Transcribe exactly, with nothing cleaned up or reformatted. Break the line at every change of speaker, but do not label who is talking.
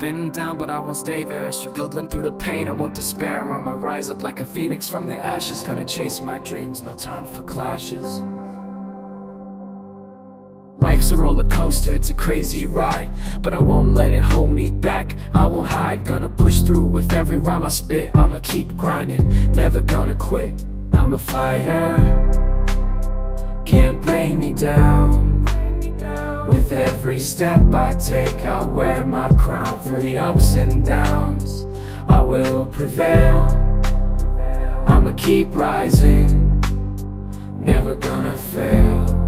been down, but I won't stay there. Struggling through the pain, I won't despair. I'ma rise up like a phoenix from the ashes. Gonna chase my dreams, no time for clashes. Life's a roller coaster, it's a crazy ride, but I won't let it hold me back. I won't hide, gonna push through with every rhyme I spit. I'ma keep grinding, never gonna quit. I'm a fighter, can't bring me down. With every step I take, I'll wear my crown. Through the ups and downs, I will prevail. I'ma keep rising, never gonna fail.